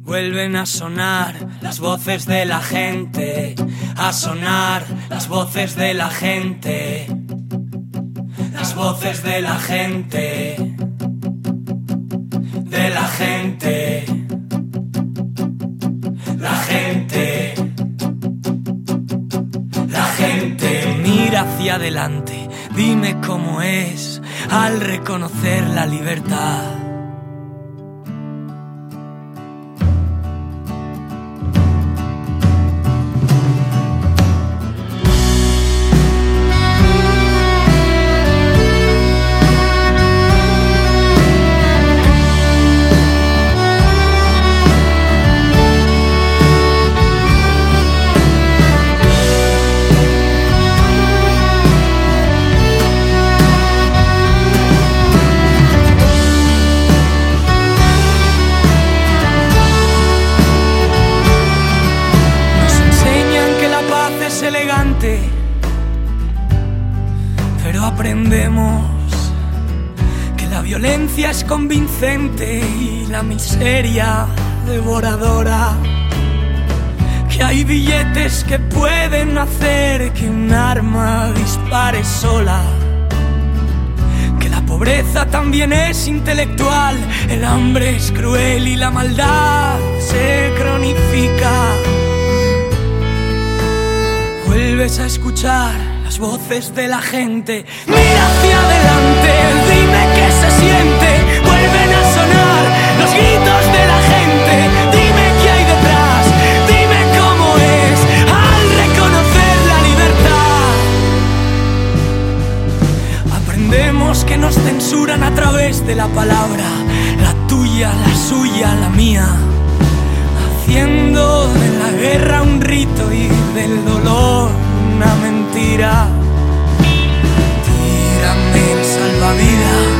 Vuelven a sonar las voces de la gente, a sonar las voces de la gente, las voces de la gente, de la gente, la gente, la gente. Mira hacia adelante, dime cómo es al reconocer la libertad. Elegante, pero aprendemos que la violencia es convincente y la miseria devoradora, que hay billetes que pueden hacer que un arma dispare sola, que la pobreza también es intelectual, el hambre es cruel y la maldad se cronifica. Vuelves a escuchar las voces de la gente. Mira hacia adelante, dime qué se siente. Vuelven a sonar los gritos de la gente. Dime qué hay detrás, dime cómo es al reconocer la libertad. Aprendemos que nos censuran a través de la palabra, la tuya, la suya, la mía, haciendo de la guerra un rito y del dolor una mentira. Tírame el salvavidas.